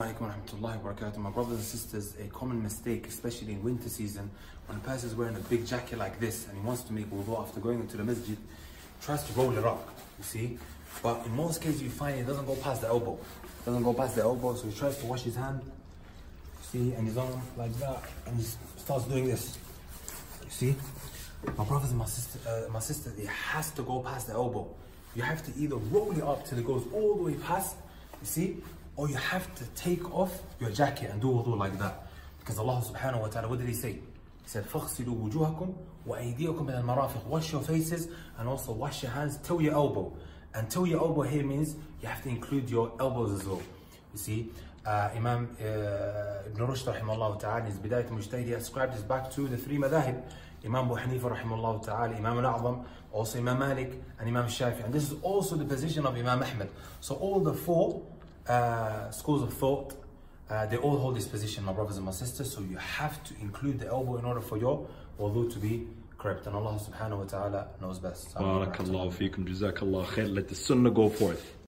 Assalamualaikum warahmatullahi wabarakatuh. My brothers and sisters, a common mistake, especially in winter season, when a person is wearing a big jacket like this and he wants to make wudu after going into the masjid, tries to roll it up, you see. But in most cases you find it doesn't go past the elbow. It doesn't go past the elbow, so he tries to wash his hand, see, and his arm like that, and he starts doing this, you see. My brothers and my sisters, it has to go past the elbow. You have to either roll it up till it goes all the way past, you see, or you have to take off your jacket and do wudu like that. Because Allah subhanahu wa ta'ala, what did he say? He said, فَاغْسِلُوا وُجُوهَكُمْ وَأَيْدِيَكُمْ مِنَ الْمَرَافِقِ. Wash your faces and also wash your hands till your elbow. And till your elbow here means you have to include your elbows as well. You see, Imam Ibn Rushd rahimahullah ta'ala in his Bidayat al-Mujtahid, he ascribed this back to the three madahib. Imam Abu Hanifa rahimahullah ta'ala, Imam al-A'zam, also Imam Malik and Imam Shafi. And this is also the position of Imam Ahmad. So all the four schools of thought, they all hold this position, my brothers and my sisters. So you have to include the elbow in order for your wudu to be correct. And Allah subhanahu wa ta'ala knows best. Barakallahu feekum, jazakallah khair. Let the sunnah go forth.